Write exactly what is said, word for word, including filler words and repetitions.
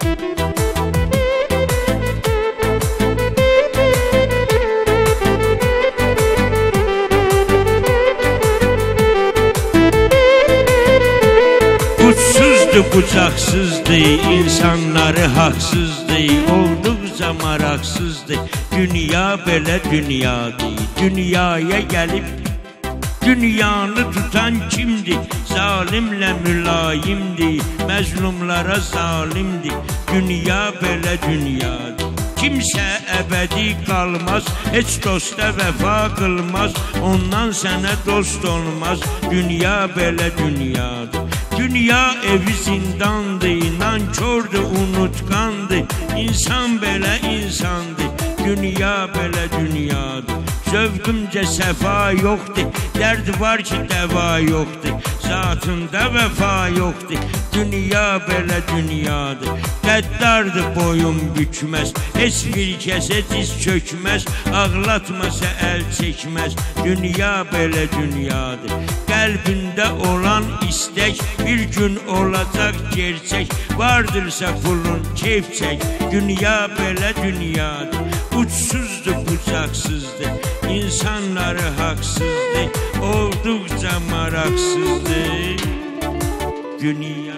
Uçsuzdu, bucaksızdı, insanları haksızdı, olduqca maraqsızdı. Dünya belə dünyadır, dünyaya gəlib dünyanı tutan kimdir? Zalimlə mülayimdir, məzlumlara zalimdir. Dünya belə dünyadır. Kimsə əbədi qalmaz, heç dosta vəfa qılmaz, ondan sənə dost olmaz. Dünya belə dünyadır. Dünya evi zindandır, nankördür, unutqandır. İnsan belə insandır, dünya belə dünyadır. Zövqümcə səfa yoxdur, dərd var ki dəva yoxdur. Zatında vəfa yoxdur, dünya belə dünyadır. Qəddardır, boyun bükməz, heç bir kəsə diz çökməz. Ağlatmasa əl çəkməz, dünya belə dünyadır. Qəlbində olan istək bir gün olacaq gerçək. Vardırsa pulun keyf çək, dünya belə dünyadır. Uçsuzdur, bucaksızdır, insanları haksızdır, olduqca maraqsızdır dünya.